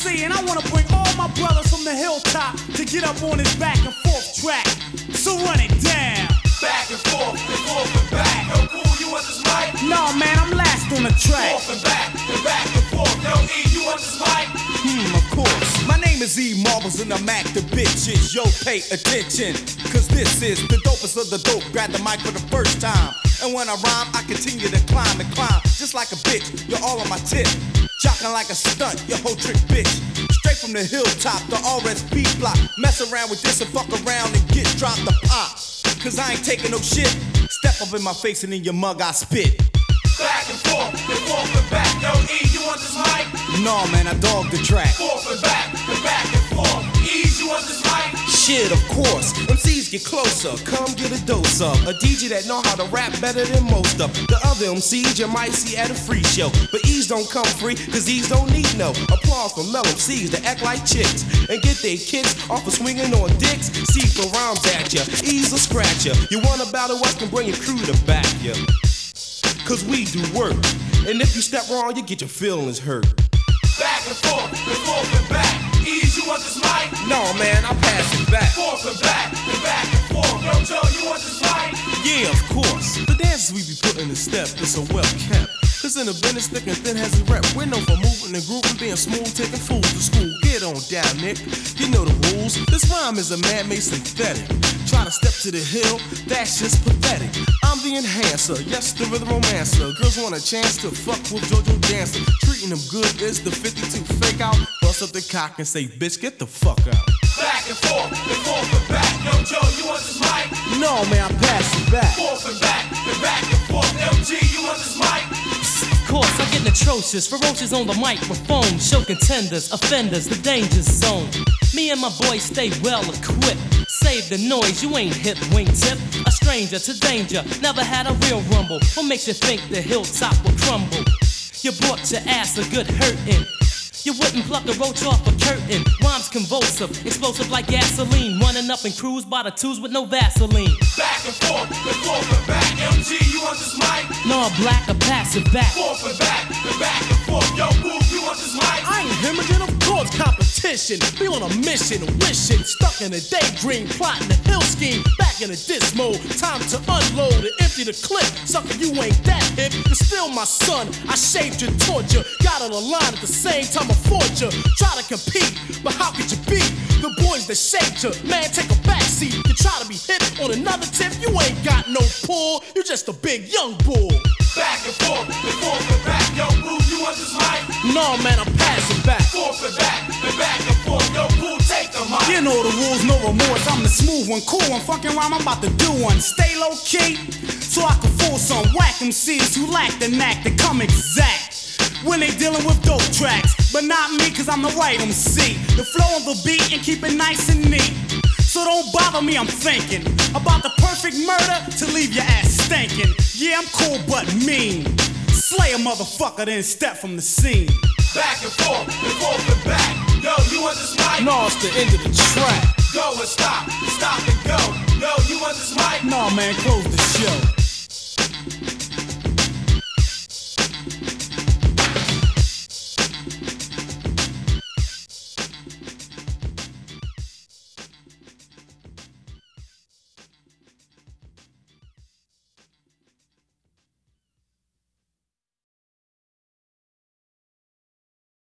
MC, and I wanna bring all my brothers from the hilltop to get up on this back and forth track. So run it down. Back and forth and back. Yo, cool, you want this mic? No, man, I'm last on the track. Forth and back and forth. Yo, E, you want this mic? Of course. My name is E Marbles and I'm active bitches. Yo, pay attention, cause this is the dopest of the dope. Grab the mic for the first time. And when I rhyme, I continue to climb and climb. Just like a bitch, you're all on my tip. Jocking like a stunt, your whole trick bitch. Straight from the hilltop, the RSP block. Mess around with this and fuck around and get dropped the pop. Cause I ain't taking no shit. Step up in my face and in your mug I spit. Back and forth and back. Yo, E, you want this mic? No, man, I dog the track. Forth and back and forth. E, you want this mic? Shit, of course. MCs get closer. Come get a dose of a DJ that know how to rap better than most of the other MCs you might see at a free show. But E's don't come free, cause E's don't need no applause from male MCs that act like chicks and get their kicks off of swinging on dicks. C's throw rhymes at ya, E's a scratcher. You wanna battle us, can bring your crew to back ya. Cause we do work, and if you step wrong, you get your feelings hurt. Back and forth and back. Ease, you want this mic? No, man, I'll pass it back. Forth and back and forth. Yo, Joe, you want this mic? Yeah, of course. The dances we be putting in step is so well kept. Cause in the business, thick and thin has a rep. We're known for moving and grooving, being smooth, taking fools to school. Get on down, Nick. You know the rules. This rhyme is a man-made synthetic. Try to step to the hill, that's just pathetic. I'm the enhancer, yes, the rhythm romancer. Girls want a chance to fuck with JoJo Dancer. Treating them good is the 52 fake out. Bust up the cock and say, bitch, get the fuck out. Back and forth and back. Yo, Joe, you want this mic? No, man, I pass it back. Forth and back and forth. MG, you want this mic? Of course, I get atrocious, ferocious on the microphone. Show contenders, offenders, the danger zone. Me and my boys stay well equipped. Save the noise, you ain't hip wingtip. A stranger to danger, never had a real rumble. What makes you think the hilltop will crumble? You brought your ass a good hurtin'. You wouldn't pluck a roach off a curtain. Rhymes convulsive, explosive like gasoline. Running up in crews by the twos with no Vaseline. Back and forth and back. MG, you want this mic? No, black or pass it back. Forth and back and forth. Yo, Boo, you want this mic? I ain't hemorrhaging, of course, competition. Be on a mission, wishing, stuck in a daydream, plotting a hill scheme. Back in a diss mode, time to unload and empty the clip. Sucker, you ain't that hip, you're still my son. I shaped your torture, got on the line at the same time I fought you. Try to compete, but how could you beat the boys that shaped you? Man, take a backseat. You try to be hip on another tip, you ain't got no pull. You just a big young bull. Back and forth and back. Yo, Boo, you want this mic? No, man, I'm passing back. Forth and back and forth. Yo, Boo, take the mic. You know the rules, no remorse. I'm the smooth one, cool one. Fucking rhyme, I'm about to do one. Stay low key, so I can fool some whack MCs who lack the knack to come exact when they dealing with dope tracks. But not me, cause I'm the right MC. The flow of the beat and keep it nice and neat. So don't bother me, I'm thinking about the perfect murder to leave your ass stinking. Yeah, I'm cool but mean. Slay a motherfucker, then step from the scene. Back and forth and back. Yo, you want this mic? No, it's the end of the track. Go and stop and go. Yo, you want this mic? No, man, close the show.